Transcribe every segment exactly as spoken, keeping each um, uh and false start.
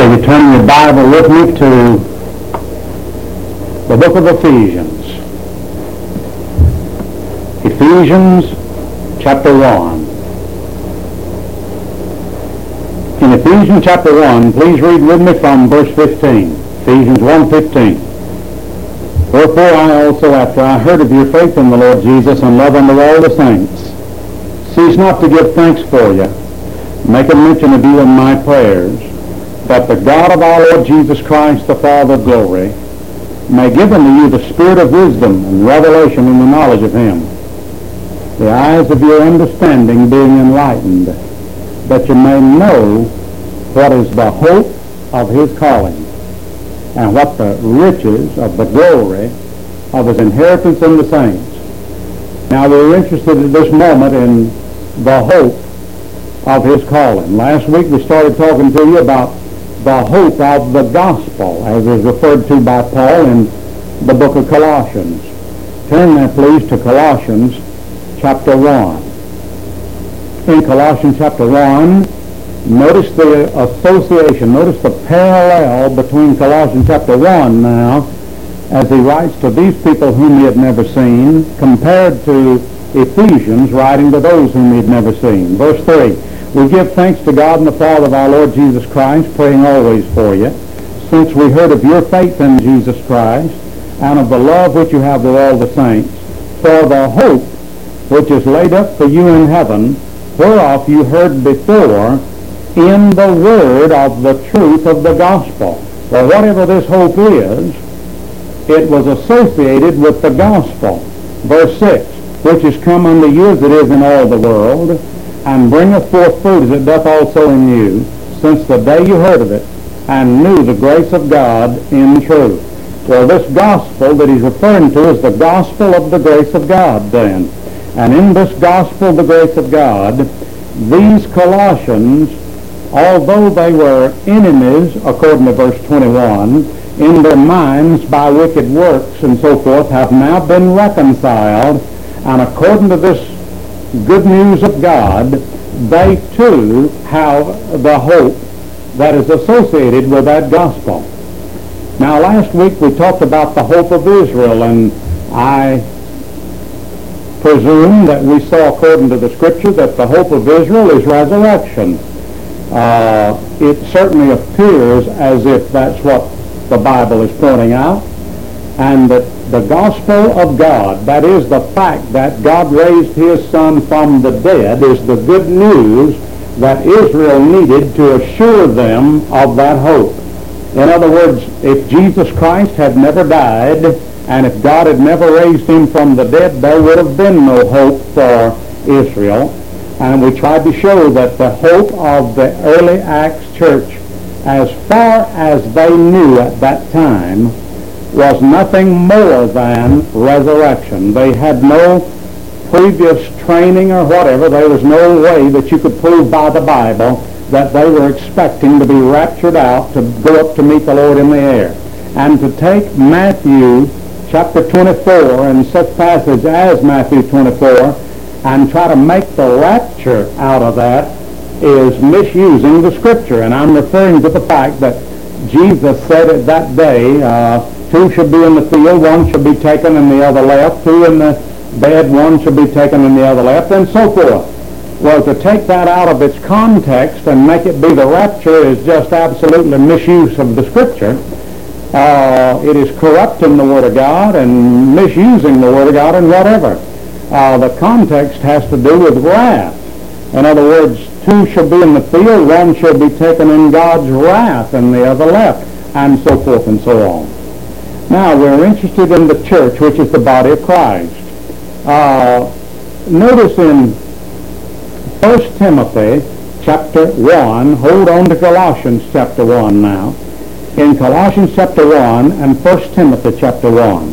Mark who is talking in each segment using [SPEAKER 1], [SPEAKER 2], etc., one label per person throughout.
[SPEAKER 1] will you turn your Bible with me to the book of Ephesians. Ephesians chapter one. In Ephesians chapter one, please read with me from verse fifteen. Ephesians one fifteen. Wherefore I also, after I heard of your faith in the Lord Jesus and love unto all the saints, cease not to give thanks for you, make a mention of you in my prayers, that the God of our Lord Jesus Christ, the Father of glory, may give unto you the spirit of wisdom and revelation in the knowledge of him, the eyes of your understanding being enlightened, that you may know what is the hope of his calling, and what the riches of the glory of his inheritance in the saints. Now we're interested at this moment in the hope of his calling. Last week we started talking to you about the hope of the gospel, as is referred to by Paul in the book of Colossians. Turn there, please, to Colossians chapter one. In Colossians chapter one, notice the association, notice the parallel between Colossians chapter one now, as he writes to these people whom he had never seen, compared to Ephesians writing to those whom he had never seen. Verse three, we give thanks to God and the Father of our Lord Jesus Christ, praying always for you, since we heard of your faith in Jesus Christ, and of the love which you have with all the saints, for the hope which is laid up for you in heaven, whereof you heard before, in the word of the truth of the gospel. Well, whatever this hope is, it was associated with the gospel. Verse six, which is come unto you as it is in all the world, and bringeth forth fruit as it doth also in you, since the day you heard of it, and knew the grace of God in truth. Well, this gospel that he's referring to is the gospel of the grace of God then. And in this gospel of the grace of God, these Colossians, although they were enemies, according to verse twenty-one, in their minds by wicked works and so forth, have now been reconciled, and according to this good news of God, they too have the hope that is associated with that gospel. Now, last week we talked about the hope of Israel, and I presume that we saw, according to the Scripture, that the hope of Israel is resurrection. Uh, it certainly appears as if that's what the Bible is pointing out, and that the gospel of God, that is the fact that God raised his Son from the dead, is the good news that Israel needed to assure them of that hope. In other words, if Jesus Christ had never died, and if God had never raised him from the dead, there would have been no hope for Israel. And we tried to show that the hope of the early Acts church, as far as they knew at that time, was nothing more than resurrection. They had no previous training or whatever. There was no way that you could prove by the Bible that they were expecting to be raptured out to go up to meet the Lord in the air. And to take Matthew chapter twenty-four and such passage as Matthew twenty-four and try to make the rapture out of that is misusing the Scripture. And I'm referring to the fact that Jesus said it that day, uh, two shall be in the field, one shall be taken and the other left, two in the bed, one shall be taken and the other left, and so forth. Well, to take that out of its context and make it be the rapture is just absolutely misuse of the Scripture. Uh, it is corrupting the Word of God and misusing the Word of God and whatever. Uh, the context has to do with wrath. In other words, two shall be in the field, one shall be taken in God's wrath and the other left, and so forth and so on. Now, we're interested in the church, which is the body of Christ. Uh, notice in First Timothy chapter one, hold on to Colossians chapter one now. In Colossians chapter one and First Timothy chapter one.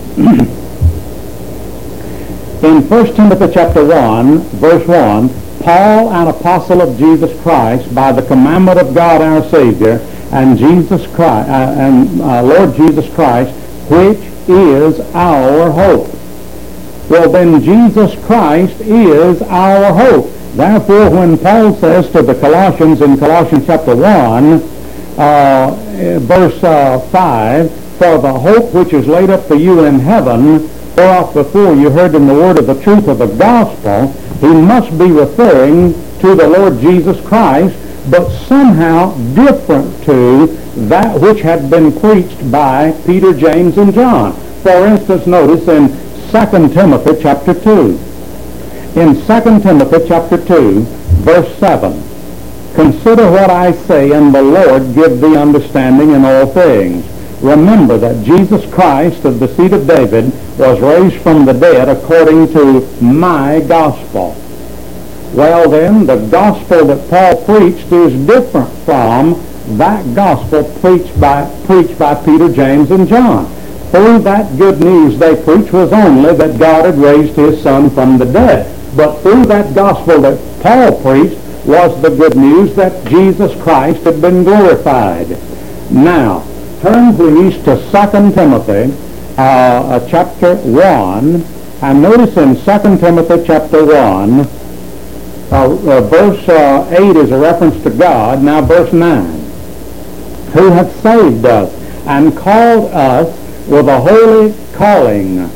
[SPEAKER 1] In First Timothy chapter one, verse one, Paul, an apostle of Jesus Christ, by the commandment of God our Savior, and Jesus Christ, uh, and uh, Lord Jesus Christ, which is our hope. Well, then Jesus Christ is our hope. Therefore, when Paul says to the Colossians in Colossians chapter one, uh, verse uh, five, for the hope which is laid up for you in heaven, whereof before you heard in the word of the truth of the gospel, he must be referring to the Lord Jesus Christ, but somehow different to that which had been preached by Peter, James, and John. For instance, notice in Second Timothy chapter two. In Second Timothy chapter two, verse seven, consider what I say, and the Lord give thee understanding in all things. Remember that Jesus Christ of the seed of David was raised from the dead according to my gospel. Well then, the gospel that Paul preached is different from that gospel preached by, preached by Peter, James, and John. Through that good news they preached was only that God had raised his Son from the dead. But through that gospel that Paul preached was the good news that Jesus Christ had been glorified. Now, turn please to Second Timothy uh, uh, chapter one, and notice in Second Timothy chapter one, uh, uh, verse uh, eight is a reference to God. Now verse nine, who hath saved us and called us with a holy calling,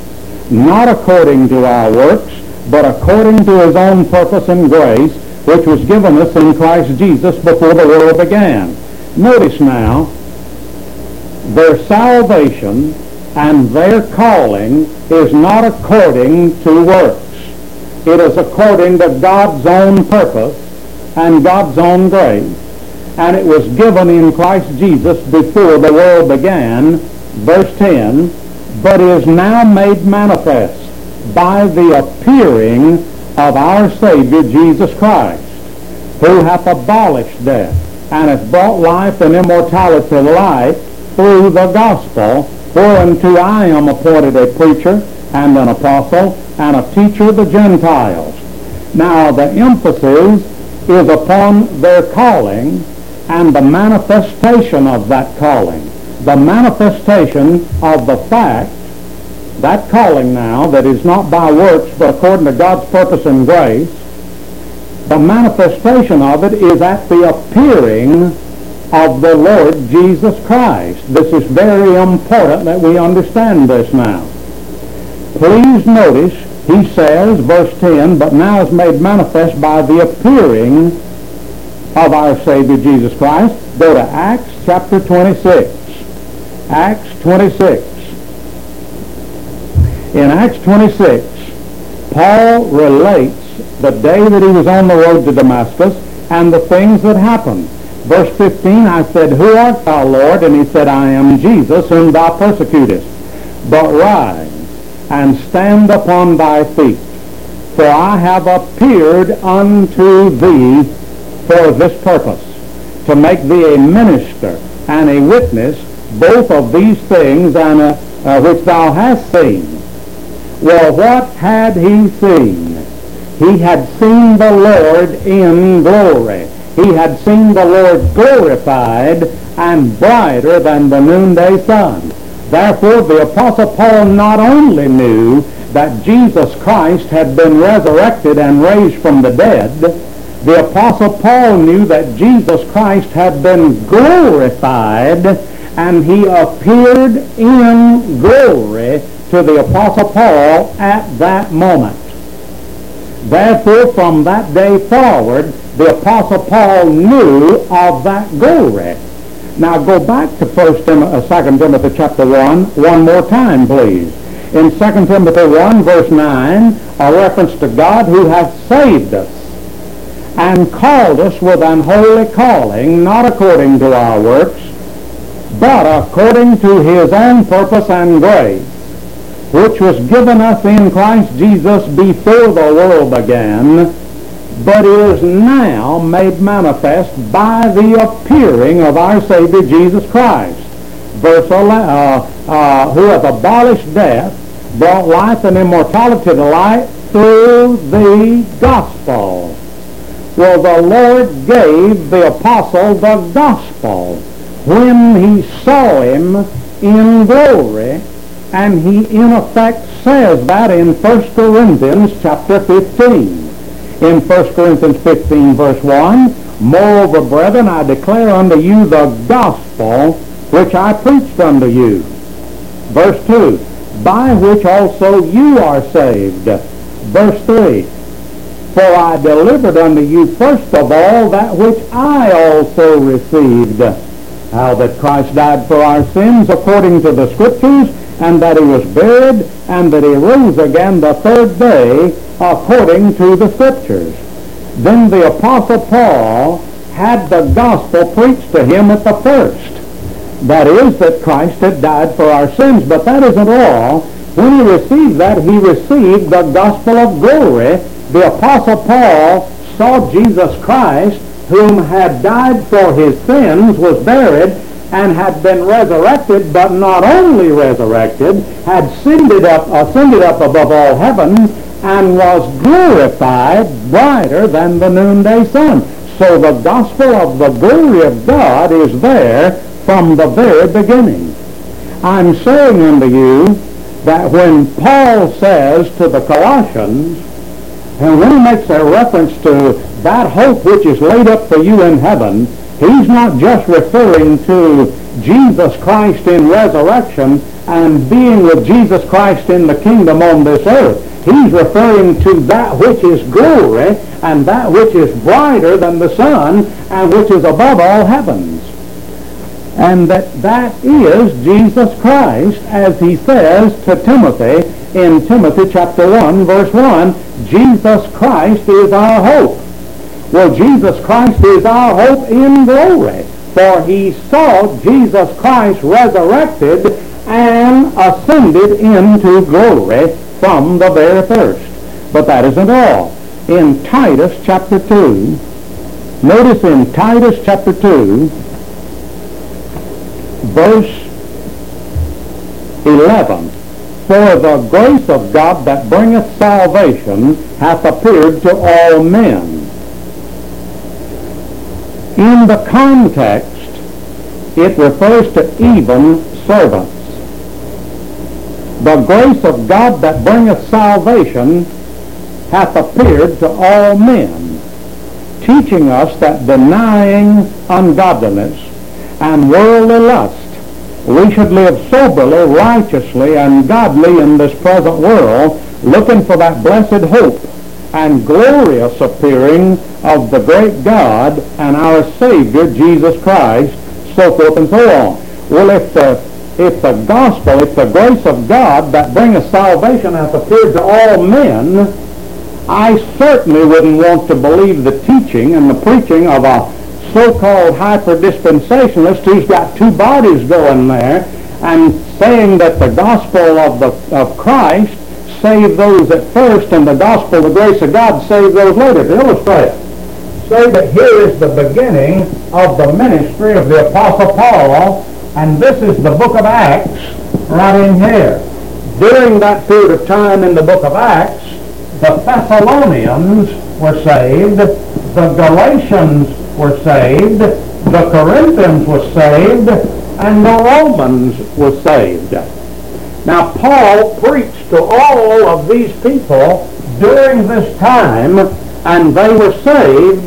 [SPEAKER 1] not according to our works, but according to his own purpose and grace, which was given us in Christ Jesus before the world began. Notice now, their salvation and their calling is not according to works. It is according to God's own purpose and God's own grace. And it was given in Christ Jesus before the world began, verse ten, but is now made manifest by the appearing of our Savior Jesus Christ, who hath abolished death, and hath brought life and immortality to light through the gospel, whereunto I am appointed a preacher and an apostle and a teacher of the Gentiles. Now the emphasis is upon their calling and the manifestation of that calling. The manifestation of the fact, that calling now, that is not by works but according to God's purpose and grace, the manifestation of it is at the appearing of the Lord Jesus Christ. This is very important that we understand this now. Please notice, he says, verse ten, but now is made manifest by the appearing of our Savior Jesus Christ. Go to Acts chapter twenty-six. Acts twenty-six. In Acts twenty-six, Paul relates the day that he was on the road to Damascus and the things that happened. Verse fifteen, I said, who art thou, Lord? And he said, I am Jesus, whom thou persecutest. But rise and stand upon thy feet, for I have appeared unto thee for this purpose, to make thee a minister and a witness both of these things and uh, uh, which thou hast seen. Well, what had he seen? He had seen the Lord in glory. He had seen the Lord glorified and brighter than the noonday sun. Therefore, the Apostle Paul not only knew that Jesus Christ had been resurrected and raised from the dead, the Apostle Paul knew that Jesus Christ had been glorified, and he appeared in glory to the Apostle Paul at that moment. Therefore, from that day forward, the Apostle Paul knew of that glory. Now go back to First Tim- uh, Second Timothy chapter one, one more time, please. In Second Timothy one, verse nine, a reference to God who hath saved us and called us with an holy calling, not according to our works, but according to his own purpose and grace, which was given us in Christ Jesus before the world began, but is now made manifest by the appearing of our Savior Jesus Christ. Verse eleven, uh, uh, who hath abolished death, brought life and immortality to light through the gospel. Well, the Lord gave the apostle the gospel when he saw him in glory, and he in effect says that in First Corinthians chapter fifteen. in First Corinthians fifteen, verse one, moreover, brethren, I declare unto you the gospel which I preached unto you. Verse two, by which also you are saved. Verse three, for I delivered unto you first of all that which I also received, how that Christ died for our sins according to the Scriptures, and that he was buried, and that he rose again the third day according to the Scriptures. Then the Apostle Paul had the gospel preached to him at the first. That is, that Christ had died for our sins. But that isn't all. When he received that, he received the gospel of glory. The Apostle Paul saw Jesus Christ, whom had died for his sins, was buried, and had been resurrected, but not only resurrected, had ascended up, ascended up above all heaven, and was glorified brighter than the noonday sun. So the gospel of the glory of God is there from the very beginning. I'm saying unto you that when Paul says to the Colossians, and when he makes a reference to that hope which is laid up for you in heaven, he's not just referring to Jesus Christ in resurrection and being with Jesus Christ in the kingdom on this earth. He's referring to that which is glory and that which is brighter than the sun and which is above all heavens. And that that is Jesus Christ, as he says to Timothy in Timothy chapter one, verse one, Jesus Christ is our hope. Well, Jesus Christ is our hope in glory, for he saw Jesus Christ resurrected and ascended into glory from the very first. But that isn't all. In Titus chapter two, notice in Titus chapter two, verse eleven, for the grace of God that bringeth salvation hath appeared to all men. In the context, it refers to even servants. The grace of God that bringeth salvation hath appeared to all men, teaching us that denying ungodliness and worldly lust, we should live soberly, righteously, and godly in this present world, looking for that blessed hope and glorious appearing of the great God and our Savior, Jesus Christ, so forth and so on. Well, if the, if the gospel, if the grace of God that bringeth salvation hath appeared to all men, I certainly wouldn't want to believe the teaching and the preaching of a so-called hyper-dispensationalist who's got two bodies going there and saying that the gospel of, the, of Christ saved those at first and the gospel, the grace of God, saved those later. To illustrate, say that here is the beginning of the ministry of the Apostle Paul, and this is the book of Acts right in here. During that period of time in the book of Acts, the Thessalonians were saved, the Galatians were saved, the Corinthians were saved, and the Romans were saved. Now, Paul preached to all of these people during this time, and they were saved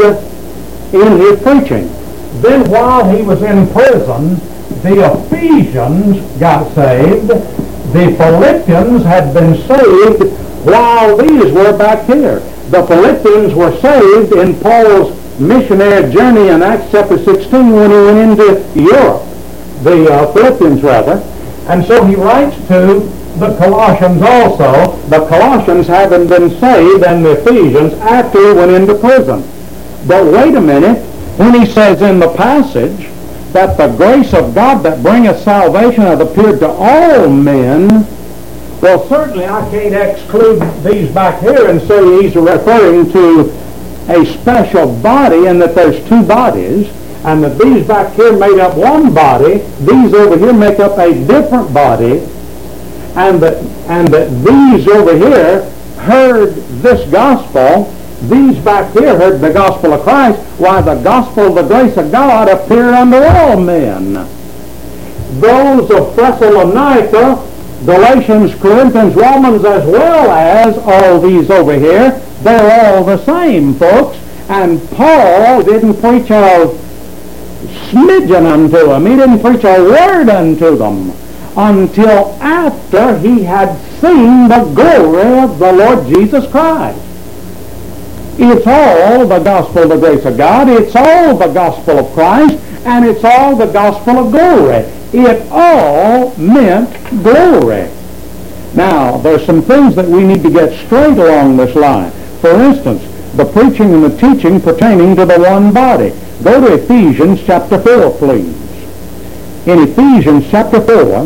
[SPEAKER 1] in his preaching. Then while he was in prison, the Ephesians got saved. The Philippians had been saved while these were back here. The Philippians were saved in Paul's missionary journey in Acts chapter sixteen when he went into Europe, the uh, Philippians rather. And so he writes to the Colossians also, the Colossians having been saved and the Ephesians after he went into prison. But wait a minute, when he says in the passage that the grace of God that bringeth salvation hath appeared to all men, well, certainly I can't exclude these back here and say he's referring to a special body and that there's two bodies, and that these back here made up one body, these over here make up a different body, and that, and that these over here heard this gospel, these back here heard the gospel of Christ, why the gospel of the grace of God appeared unto all men. Those of Thessalonica Galatians, Corinthians, Romans, as well as all these over here, they're all the same, folks. And Paul didn't preach a smidgen unto them. He didn't preach a word unto them until after he had seen the glory of the Lord Jesus Christ. It's all the gospel of the grace of God. It's all the gospel of Christ. And it's all the gospel of glory. It all meant glory. Now, there's some things that we need to get straight along this line. For instance, the preaching and the teaching pertaining to the one body. Go to Ephesians chapter four, please. In Ephesians chapter four,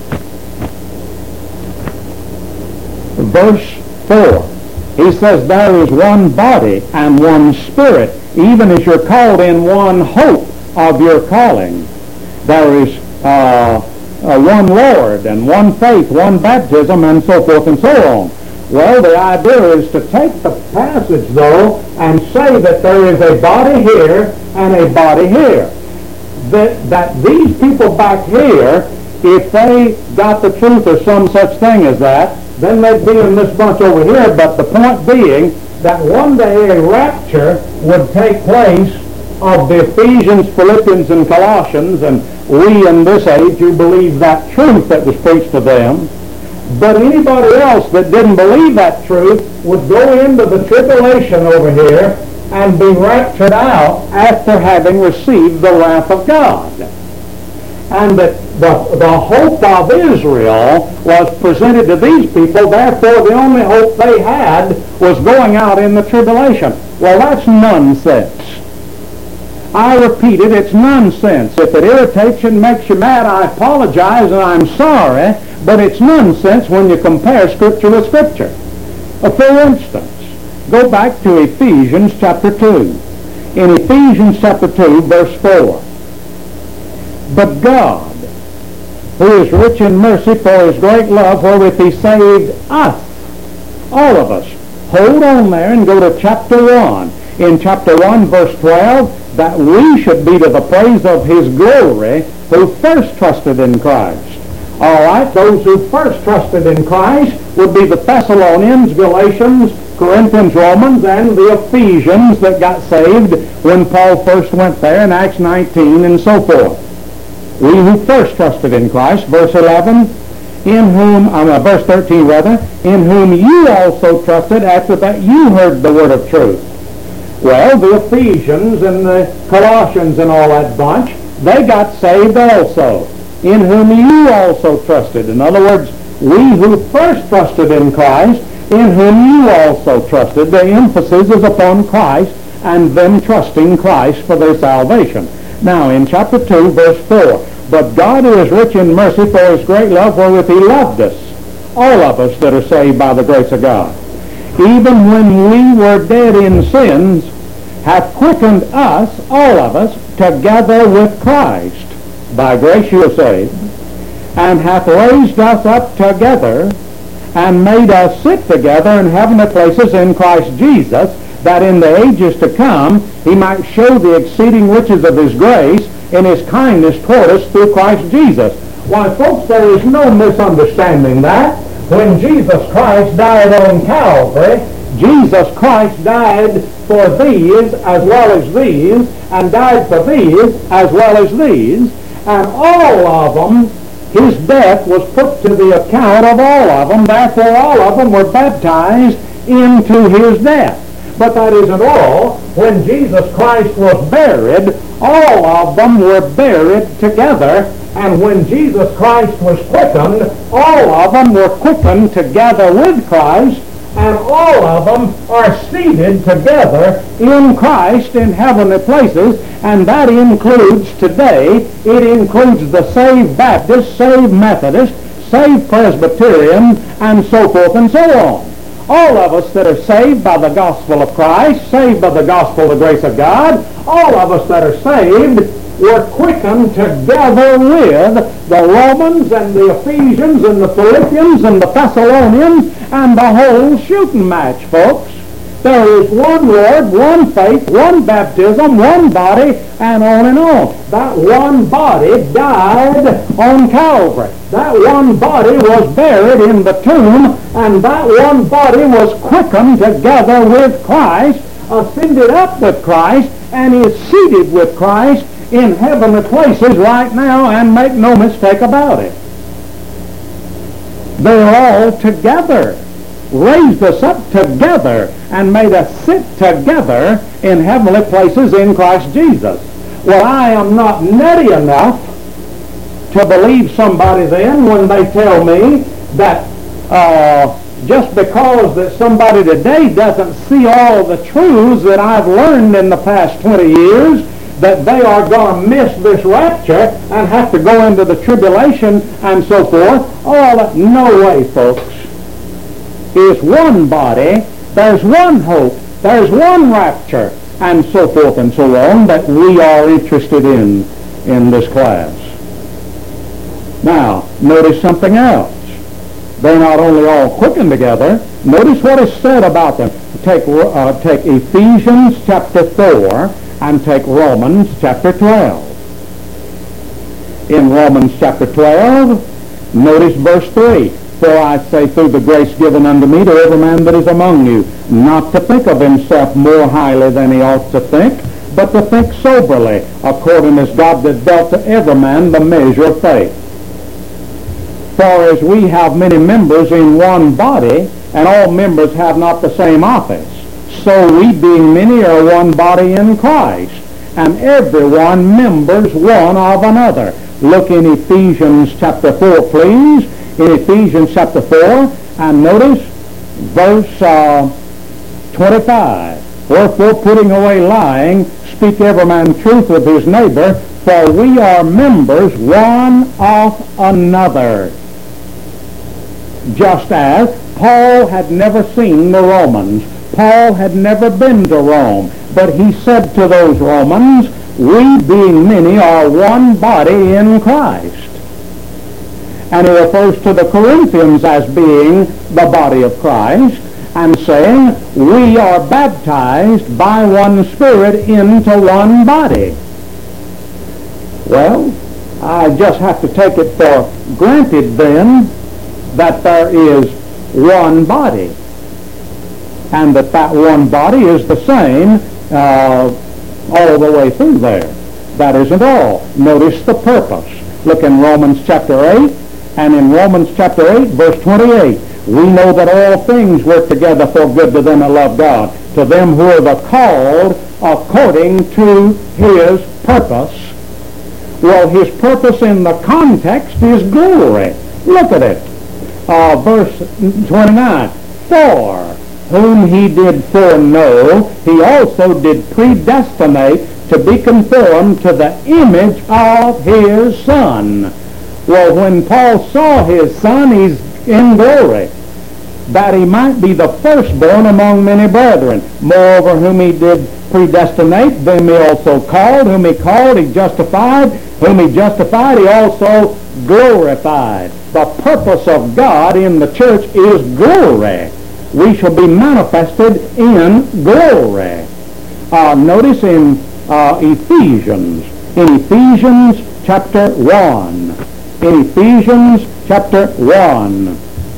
[SPEAKER 1] verse four, he says, there is one body and one spirit, even as you're called in one hope of your calling. There is uh, uh, one Lord and one faith, one baptism, and so forth and so on. Well, the idea is to take the passage, though, and say that there is a body here and a body here. That, that these people back here, if they got the truth or some such thing as that, then they'd be in this bunch over here. But the point being that one day a rapture would take place of the Ephesians, Philippians, and Colossians, and we in this age who believe that truth that was preached to them. But anybody else that didn't believe that truth would go into the tribulation over here and be raptured out after having received the wrath of God. And that the, the hope of Israel was presented to these people, therefore the only hope they had was going out in the tribulation. Well, that's nonsense. I repeat it, it's nonsense. If it irritates you and makes you mad, I apologize and I'm sorry, but it's nonsense when you compare Scripture with Scripture. Uh, for instance, go back to Ephesians chapter two. In Ephesians chapter two, verse four. But God, who is rich in mercy for his great love, wherewith he saved us, all of us. Hold on there and go to chapter one. In chapter one, verse twelve, that we should be to the praise of his glory who first trusted in Christ. All right, those who first trusted in Christ would be the Thessalonians, Galatians, Corinthians, Romans, and the Ephesians that got saved when Paul first went there in Acts nineteen and so forth. We who first trusted in Christ, verse eleven, in whom, uh, verse thirteen rather, in whom you also trusted after that you heard the word of truth. Well, the Ephesians and the Colossians and all that bunch, they got saved also, in whom you also trusted. In other words, we who first trusted in Christ, in whom you also trusted. The emphasis is upon Christ and them trusting Christ for their salvation. Now, in chapter two, verse four, but God who is rich in mercy for his great love wherewith he loved us, all of us that are saved by the grace of God, even when we were dead in sins, hath quickened us, all of us, together with Christ. By grace you are saved, and hath raised us up together, and made us sit together in heavenly places in Christ Jesus, that in the ages to come he might show the exceeding riches of his grace in his kindness toward us through Christ Jesus. Why, folks, there is no misunderstanding that. When Jesus Christ died on Calvary, Jesus Christ died for these as well as these, and died for these as well as these, and all of them, his death was put to the account of all of them. Therefore, all of them were baptized into his death. But that isn't all. When Jesus Christ was buried, all of them were buried together. And when Jesus Christ was quickened, all of them were quickened together with Christ, and all of them are seated together in Christ in heavenly places, and that includes today, it includes the saved Baptist, saved Methodist, saved Presbyterian, and so forth and so on. All of us that are saved by the gospel of Christ, saved by the gospel of the grace of God, all of us that are saved were quickened together with the Romans and the Ephesians and the Philippians and the Thessalonians and the whole shooting match, folks. There is one Lord, one faith, one baptism, one body, and on and on. That one body died on Calvary. That one body was buried in the tomb, and that one body was quickened together with Christ, ascended up with Christ, and is seated with Christ in heavenly places right now, and make no mistake about it. They're all together, raised us up together, and made us sit together in heavenly places in Christ Jesus. Well, I am not nutty enough to believe somebody then when they tell me that uh, just because that somebody today doesn't see all the truths that I've learned in the past twenty years, that they are going to miss this rapture and have to go into the tribulation and so forth. Oh, that, no way, folks. Is one body, there's one hope, there's one rapture, and so forth and so on that we are interested in in this class. Now, notice something else. They're not only all quickened together, notice what is said about them. Take, uh, take Ephesians chapter four and take Romans chapter twelve. In Romans chapter twelve, notice verse three. For I say through the grace given unto me to every man that is among you, not to think of himself more highly than he ought to think, but to think soberly, according as God did dealt to every man the measure of faith. For as we have many members in one body, and all members have not the same office, so we being many are one body in Christ, and every one members one of another. Look in Ephesians chapter four, please. In Ephesians chapter four, and notice verse uh, twenty-five. Wherefore, putting away lying, speak every man truth with his neighbor, for we are members one of another. Just as Paul had never seen the Romans, Paul had never been to Rome, but he said to those Romans, we being many are one body in Christ. And he refers to the Corinthians as being the body of Christ, and saying, we are baptized by one Spirit into one body. Well, I just have to take it for granted then that there is one body, and that that one body is the same uh, all the way through there. That isn't all. Notice the purpose. Look in Romans chapter eight, and in Romans chapter eight, verse twenty-eight, we know that all things work together for good to them that love God, to them who are the called according to his purpose. Well, his purpose in the context is glory. Look at it. Uh, verse twenty-nine, for whom he did foreknow, he also did predestinate to be conformed to the image of his Son. Well, when Paul saw his Son, he's in glory, that he might be the firstborn among many brethren. Moreover, whom he did predestinate, them he also called. Whom he called, he justified. Whom he justified, he also glorified. The purpose of God in the church is glory. We shall be manifested in glory. Uh, notice in uh, Ephesians, in Ephesians chapter one, in Ephesians chapter one,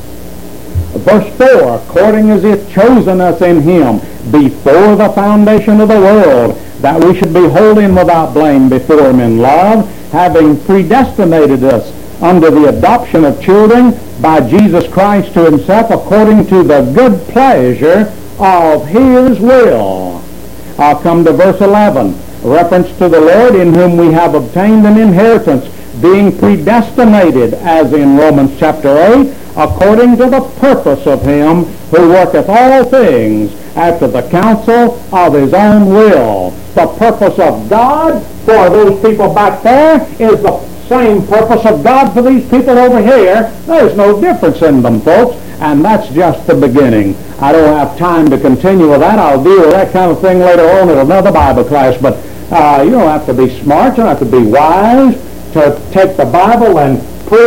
[SPEAKER 1] verse four, according as he hath chosen us in him before the foundation of the world, that we should be holy and without blame before him in love, having predestinated us under the adoption of children by Jesus Christ to himself, according to the good pleasure of his will. I'll come to verse eleven, reference to the Lord, in whom we have obtained an inheritance, being predestinated, as in Romans chapter eight, according to the purpose of him who worketh all things after the counsel of his own will. The purpose of God for those people back there is the same purpose of God for these people over here. There's no difference in them, folks, and that's just the beginning. I don't have time to continue with that. I'll deal with that kind of thing later on in another Bible class, but uh, you don't have to be smart, you don't have to be wise to take the Bible and prove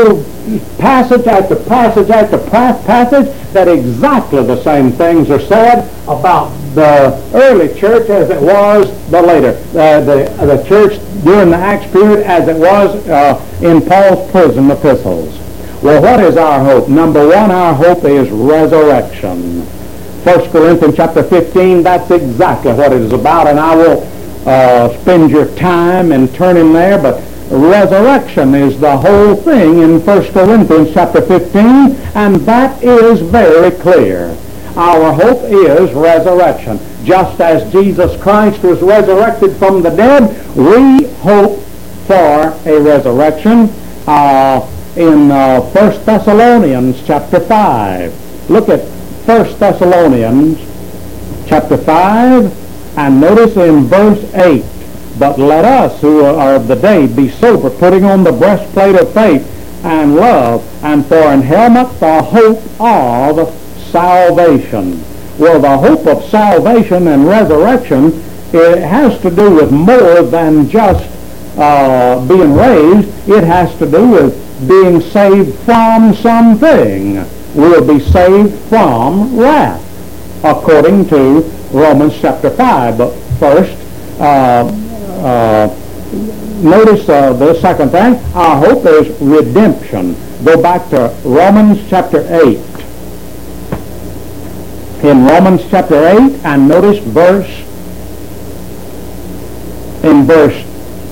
[SPEAKER 1] passage after passage after passage that exactly the same things are said about the early church as it was the later, uh, the, the church during the Acts period as it was uh, in Paul's prison epistles. Well, what is our hope? Number one, our hope is resurrection. First Corinthians chapter fifteen, that's exactly what it is about, and I will uh, spend your time in turning there, but resurrection is the whole thing in First Corinthians chapter fifteen, and that is very clear. Our hope is resurrection. Just as Jesus Christ was resurrected from the dead, we hope for a resurrection uh, in uh, First Thessalonians chapter five. Look at First Thessalonians chapter five, and notice in verse eight, "But let us who are of the day be sober, putting on the breastplate of faith and love, and for an helmet the hope of salvation." Well, the hope of salvation and resurrection, it has to do with more than just uh, being raised. It has to do with being saved from something. We'll be saved from wrath, according to Romans chapter five. But first, uh, uh, notice uh, the second thing. Our hope is redemption. Go back to Romans chapter eight. In Romans chapter eight, and notice verse, in verse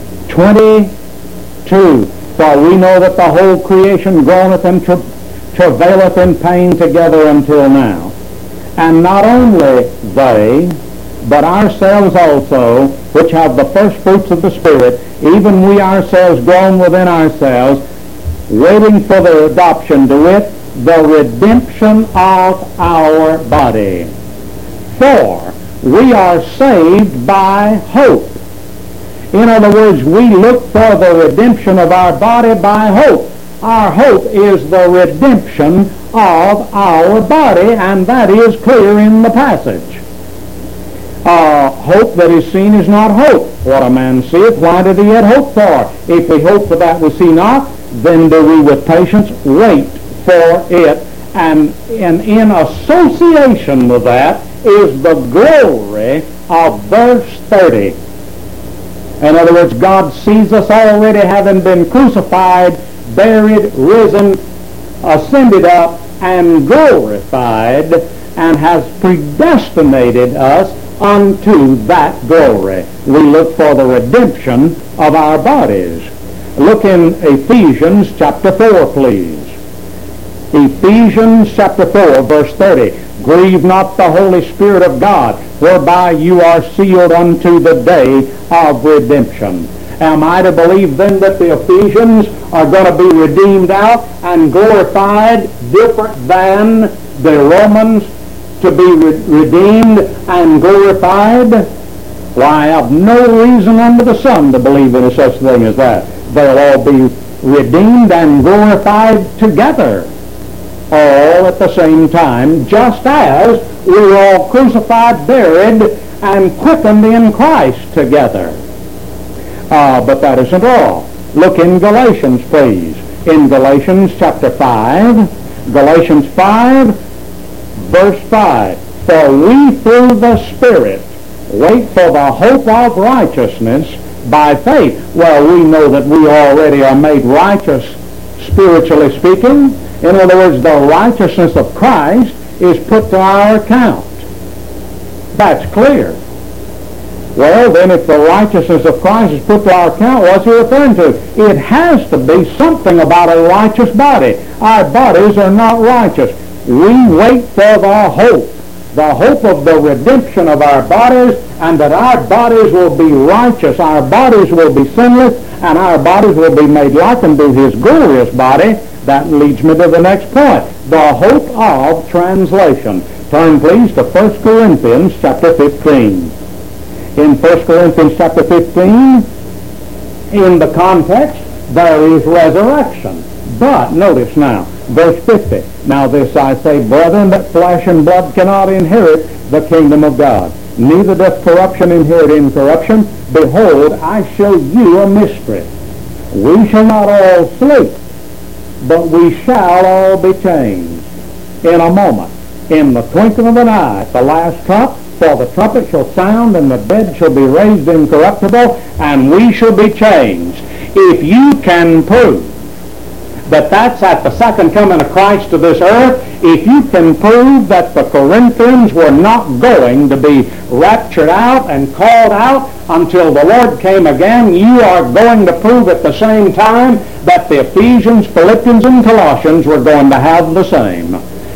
[SPEAKER 1] twenty-two, "For we know that the whole creation groaneth and tra- travaileth in pain together until now. And not only they, but ourselves also, which have the first fruits of the Spirit, even we ourselves groan within ourselves, waiting for the adoption, to wit, the redemption of our body. For we are saved by hope." In other words, we look for the redemption of our body by hope. Our hope is the redemption of our body, and that is clear in the passage. Uh, hope that is seen is not hope. What a man seeth, why did he yet hope for? If we hope for that we see not, then do we with patience wait for it. And, and in association with that is the glory of verse thirty. In other words, God sees us already having been crucified, buried, risen, ascended up, and glorified, and has predestinated us unto that glory. We look for the redemption of our bodies. Look in Ephesians chapter four, please. Ephesians chapter four, verse thirty. "Grieve not the Holy Spirit of God, whereby you are sealed unto the day of redemption." Am I to believe then that the Ephesians are going to be redeemed out and glorified different than the Romans to be re- redeemed and glorified? Well, I have no reason under the sun to believe in such a thing as that. They'll all be redeemed and glorified together, all at the same time, just as we were all crucified, buried, and quickened in Christ together. Uh, but that isn't all. Look in Galatians, please. In Galatians chapter five, Galatians five, verse five. "For we through the Spirit wait for the hope of righteousness by faith." Well, we know that we already are made righteous, spiritually speaking. In other words, the righteousness of Christ is put to our account. That's clear. Well, then, if the righteousness of Christ is put to our account, what's he referring to? It has to be something about a righteous body. Our bodies are not righteous. We wait for the hope, the hope of the redemption of our bodies, and that our bodies will be righteous, our bodies will be sinless, and our bodies will be made like unto his glorious body. That leads me to the next point, the hope of translation. Turn, please, to First Corinthians chapter fifteen. In First Corinthians chapter fifteen, in the context, there is resurrection. But, notice now, verse fifty. "Now this I say, brethren, that flesh and blood cannot inherit the kingdom of God. Neither doth corruption inherit incorruption. Behold, I show you a mystery. We shall not all sleep,
[SPEAKER 2] but we shall all be changed in a moment, in the twinkling of an eye, at the last trump. For the trumpet shall sound, and the dead shall be raised incorruptible, and we shall be changed. If you can prove that that's at the second coming of Christ to this earth, if you can prove that the Corinthians were not going to be raptured out and called out until the Lord came again, you are going to prove at the same time that the Ephesians, Philippians, and Colossians were going to have the same.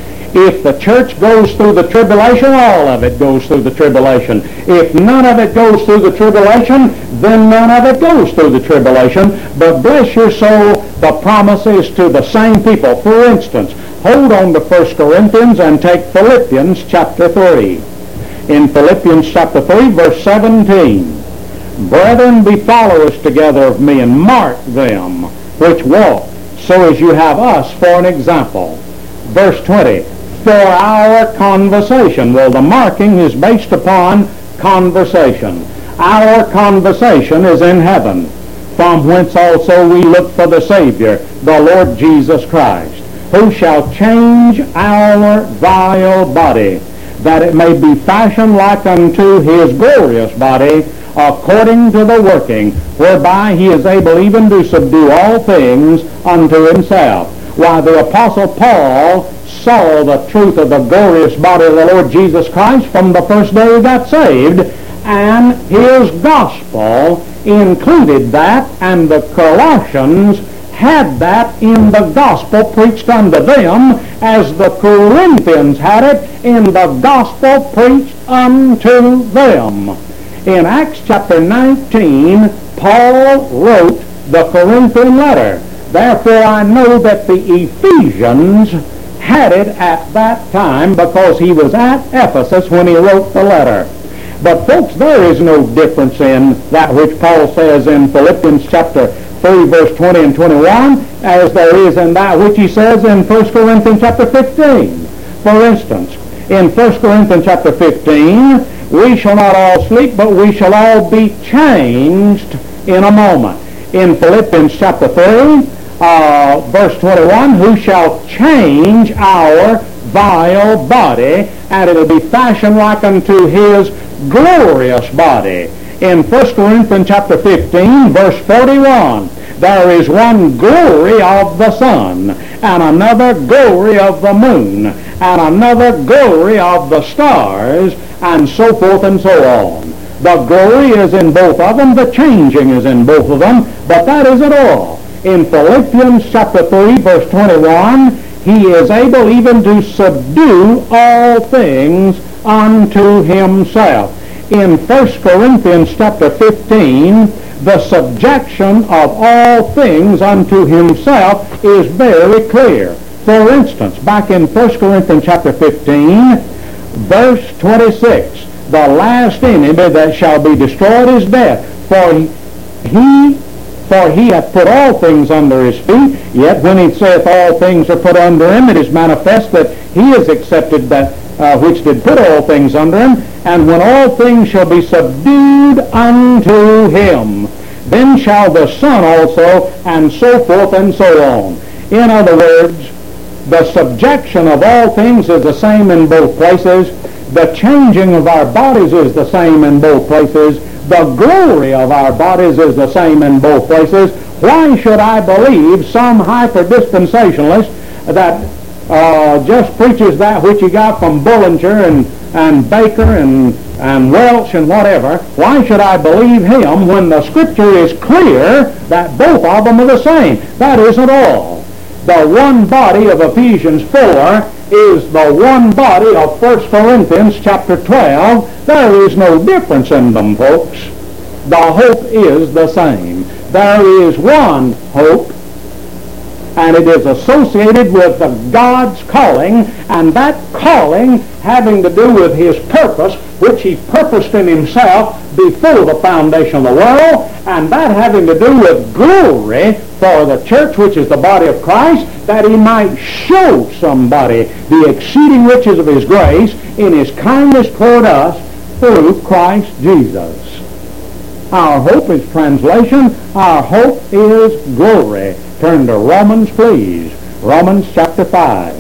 [SPEAKER 2] If the church goes through the tribulation, all of it goes through the tribulation. If none of it goes through the tribulation, then none of it goes through the tribulation. But bless your soul, the promise is to the same people. For instance, hold on to First Corinthians and take Philippians chapter three. In Philippians chapter three, verse seventeen, Brethren, be followers together of me, and mark them which walk, so as you have us for an example. Verse twenty, for our conversation. Well, the marking is based upon conversation. Our conversation is in heaven, from whence also we look for the Savior, the Lord Jesus Christ, who shall change our vile body, that it may be fashioned like unto his glorious body, according to the working, whereby he is able even to subdue all things unto himself. Why, the Apostle Paul saw the truth of the glorious body of the Lord Jesus Christ from the first day he got saved, and his gospel included that, and the Colossians had that in the gospel preached unto them, as the Corinthians had it in the gospel preached unto them. In Acts chapter nineteen, Paul wrote the Corinthian letter. Therefore I know that the Ephesians had it at that time, because he was at Ephesus when he wrote the letter. But folks, there is no difference in that which Paul says in Philippians chapter three, verse twenty and twenty-one, as there is in that which he says in First Corinthians chapter fifteen. For instance, in First Corinthians chapter fifteen, we shall not all sleep, but we shall all be changed in a moment. In Philippians chapter three, uh, verse twenty-one, who shall change our vile body, and it will be fashioned like unto his glorious body. In First Corinthians chapter fifteen, verse forty-one, there is one glory of the sun, and another glory of the moon, and another glory of the stars, and so forth and so on. The glory is in both of them, the changing is in both of them, but that isn't all. In Philippians chapter three, verse twenty-one, he is able even to subdue all things unto himself. In First Corinthians chapter fifteen, the subjection of all things unto himself is very clear. For instance, back in First Corinthians chapter fifteen, verse twenty-six, the last enemy that shall be destroyed is death. For he, for he hath put all things under his feet. Yet when he saith all things are put under him, it is manifest that he is accepted that uh, which did put all things under him. And when all things shall be subdued unto him, then shall the Son also, and so forth and so on. In other words, the subjection of all things is the same in both places. The changing of our bodies is the same in both places. The glory of our bodies is the same in both places. Why should I believe some hyper-dispensationalist that uh, just preaches that which he got from Bullinger and, and Baker and, and Welch and whatever? Why should I believe him when the Scripture is clear that both of them are the same? That isn't all. The one body of Ephesians four is the one body of First Corinthians chapter twelve. There is no difference in them, folks. The hope is the same. There is one hope, and it is associated with the God's calling, and that calling having to do with his purpose, which he purposed in himself before the foundation of the world, and that having to do with glory for the church, which is the body of Christ, that he might show somebody the exceeding riches of his grace in his kindness toward us through Christ Jesus. Our hope is translation. Our hope is glory. Turn to Romans, please. Romans chapter five.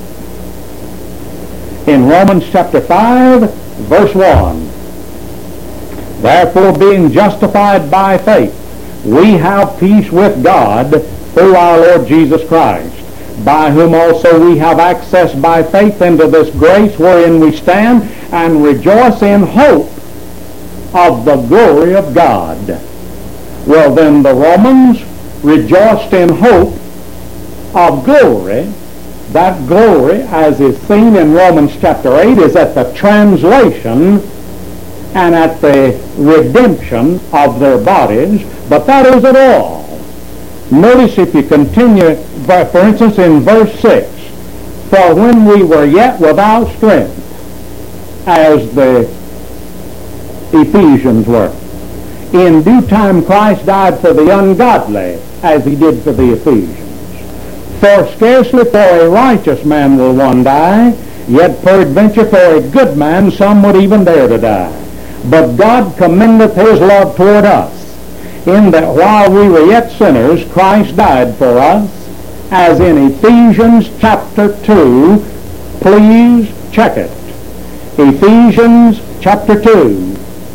[SPEAKER 2] In Romans chapter five, verse one. Therefore, being justified by faith, we have peace with God through our Lord Jesus Christ, by whom also we have access by faith into this grace wherein we stand, and rejoice in hope of the glory of God. Well, then the Romans rejoiced in hope of glory. That glory, as is seen in Romans chapter eight, is at the translation and at the redemption of their bodies, but that isn't all. Notice if you continue, for instance, in verse six, for when we were yet without strength, as the Ephesians were, in due time Christ died for the ungodly, as he did for the Ephesians. For scarcely for a righteous man will one die, yet peradventure for a good man some would even dare to die. But God commendeth his love toward us, in that while we were yet sinners, Christ died for us, as in Ephesians chapter two. Please check it. Ephesians chapter two,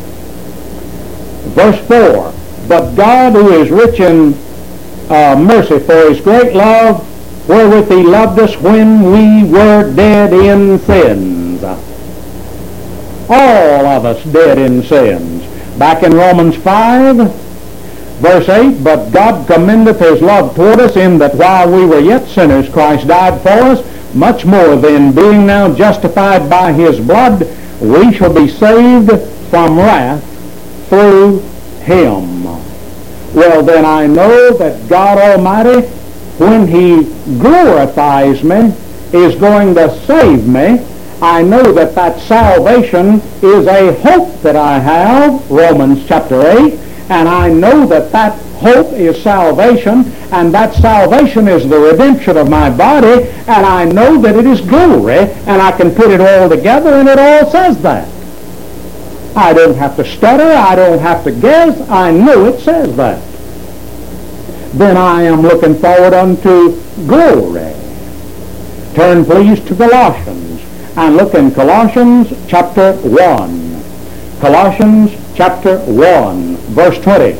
[SPEAKER 2] verse four. But God, who is rich in uh, mercy, for his great love, wherewith he loved us when we were dead in sins. All of us dead in sins. Back in Romans five, verse eight, but God commendeth his love toward us, in that while we were yet sinners, Christ died for us. Much more then, being now justified by his blood, we shall be saved from wrath through him. Well, then I know that God Almighty, when he glorifies me, is going to save me. I know that that salvation is a hope that I have, Romans chapter eight, and I know that that hope is salvation, and that salvation is the redemption of my body, and I know that it is glory, and I can put it all together, and it all says that. I don't have to stutter, I don't have to guess, I know it says that. Then I am looking forward unto glory. Turn please to Colossians, and look in Colossians chapter one. Colossians chapter one, verse twenty.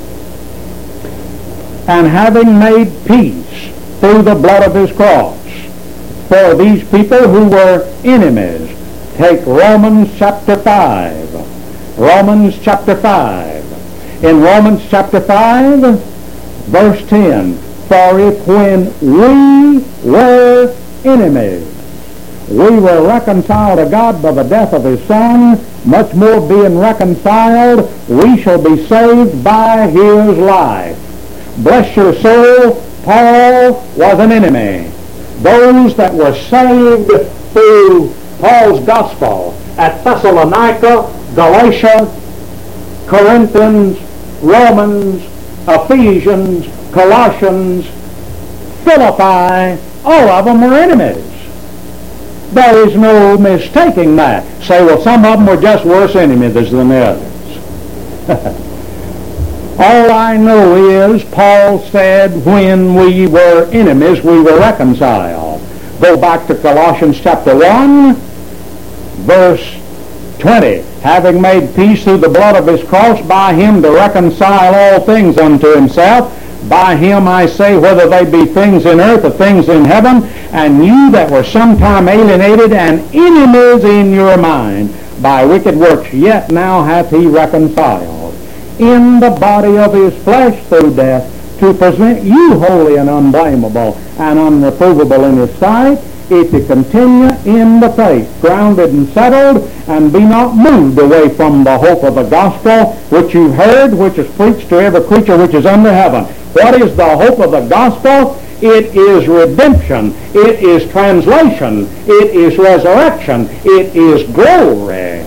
[SPEAKER 2] And having made peace through the blood of his cross, for these people who were enemies. Take Romans chapter five. Romans chapter five. In Romans chapter five, verse ten, for if when we were enemies, we were reconciled to God by the death of his Son, much more being reconciled, we shall be saved by his life. Bless your soul, Paul was an enemy. Those that were saved through Paul's gospel at Thessalonica, Galatia, Corinthians, Romans, Ephesians, Colossians, Philippi, all of them were enemies. There is no mistaking that. Say, well, some of them were just worse enemies than the others. All I know is Paul said when we were enemies, we were reconciled. Go back to Colossians chapter one, verse twenty. Having made peace through the blood of his cross, by him to reconcile all things unto himself. By him I say, whether they be things in earth or things in heaven, and you that were sometime alienated and enemies in your mind by wicked works, yet now hath he reconciled in the body of his flesh through death, to present you holy and unblameable and unreprovable in his sight, if you continue in the faith, grounded and settled, and be not moved away from the hope of the gospel which you heard, which is preached to every creature which is under heaven. What is the hope of the gospel? It is redemption. It is translation. It is resurrection. It is glory.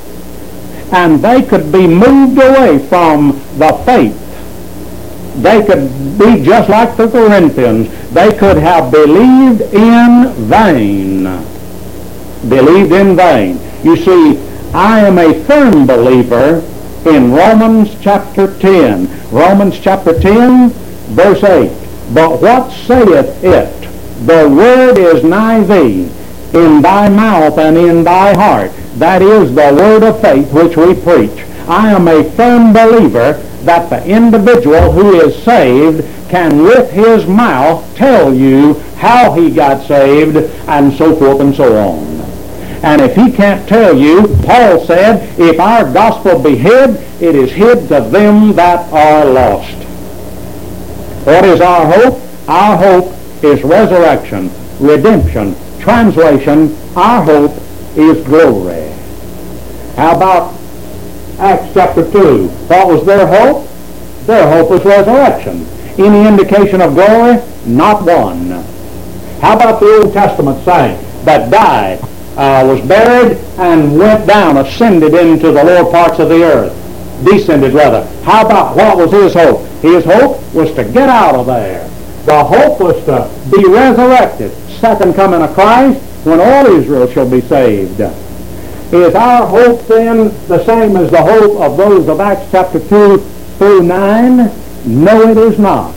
[SPEAKER 2] And they could be moved away from the faith. They could be just like the Corinthians. They could have believed in vain. Believed in vain. You see, I am a firm believer in Romans chapter ten. Romans chapter ten, verse eight. But what saith it? The word is nigh thee, in thy mouth and in thy heart. That is the word of faith which we preach. I am a firm believer that the individual who is saved can with his mouth tell you how he got saved and so forth and so on. And if he can't tell you, Paul said, if our gospel be hid, it is hid to them that are lost. What is our hope? Our hope is resurrection, redemption, translation. Our hope is glory. How about Acts chapter two? What was their hope? Their hope was resurrection. Any indication of glory? Not one. How about the Old Testament saint that died, uh, was buried, and went down, ascended into the lower parts of the earth? Descended, rather. How about what was his hope? His hope was to get out of there. The hope was to be resurrected. Second coming of Christ, when all Israel shall be saved. Is our hope then the same as the hope of those of Acts chapter two through nine? No, it is not.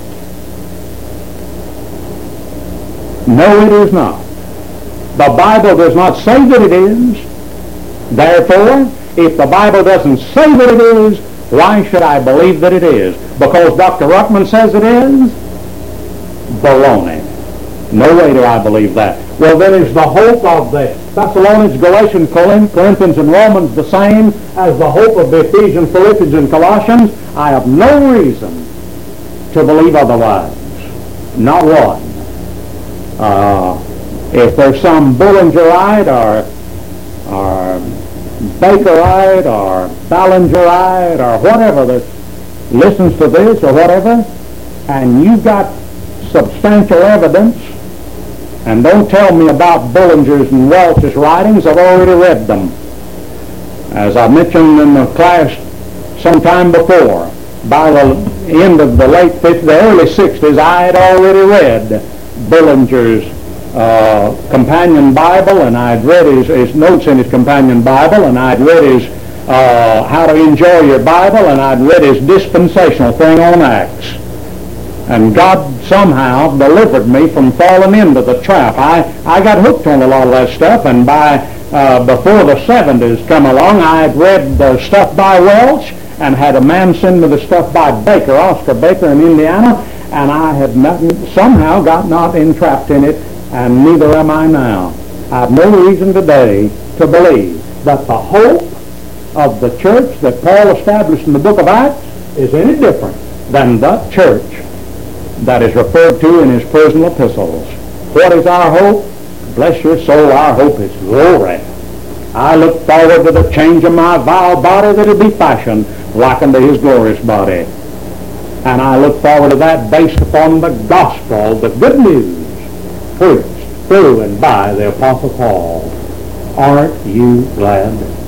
[SPEAKER 2] No, it is not. The Bible does not say that it is. Therefore, if the Bible doesn't say that it is, why should I believe that it is? Because Doctor Ruckman says it is? Baloney. No way do I believe that. Well, then is the hope of the Thessalonians, Galatians, Corinthians, and Romans the same as the hope of the Ephesians, Philippians, and Colossians? I have no reason to believe otherwise. Not one. Uh, if there's some Bullingerite or, or Bakerite or Ballingerite or whatever that listens to this or whatever, and you've got substantial evidence, and don't tell me about Bullinger's and Welch's writings. I've already read them. As I mentioned in the class sometime before, by the end of the late fifties, the early sixties, I had already read Bullinger's uh, companion Bible, and I'd read his, his notes in his companion Bible, and I'd read his uh, How to Enjoy Your Bible, and I'd read his dispensational thing on Acts. And God somehow delivered me from falling into the trap. I, I got hooked on a lot of that stuff, and by uh, before the seventies come along, I had read the stuff by Welch, and had a man send me the stuff by Baker, Oscar Baker in Indiana, and I had not, somehow got not entrapped in it, and neither am I now. I have no reason today to believe that the hope of the church that Paul established in the book of Acts is any different than the church that is referred to in his personal epistles. What is our hope? Bless your soul, our hope is glory. I look forward to the change of my vile body that will be fashioned like unto his glorious body. And I look forward to that based upon the gospel, the good news, preached through and by the Apostle Paul. Aren't you glad?